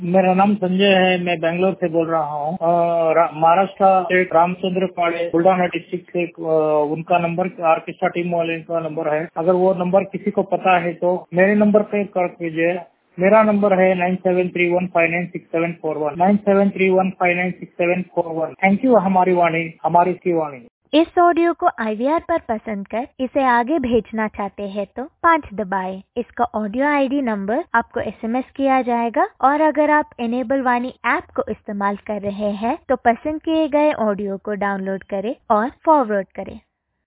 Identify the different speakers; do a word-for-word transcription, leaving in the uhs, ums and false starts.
Speaker 1: मेरा नाम संजय है। मैं बेंगलोर से बोल रहा हूँ। महाराष्ट्र स्टेट रामचंद्र पाड़े बुल्ढाना डिस्ट्रिक्ट से अ, उनका नंबर आर्केस्ट्रा टीम वाले का नंबर है। अगर वो नंबर किसी को पता है तो मेरे नंबर पे कर दीजिए। मेरा नंबर है nine seven three one five nine six seven four one nine seven three one five nine six seven four one. Thank you हमारी वाणी हमारी की वाणी।
Speaker 2: इस ऑडियो को आई वी आर पर पसंद कर इसे आगे भेजना चाहते हैं तो पाँच दबाएं। इसका ऑडियो आई डी नंबर आपको एस एम एस किया जाएगा और अगर आप इनेबल वाणी ऐप को इस्तेमाल कर रहे हैं तो पसंद किए गए ऑडियो को डाउनलोड करें और फॉरवर्ड करें।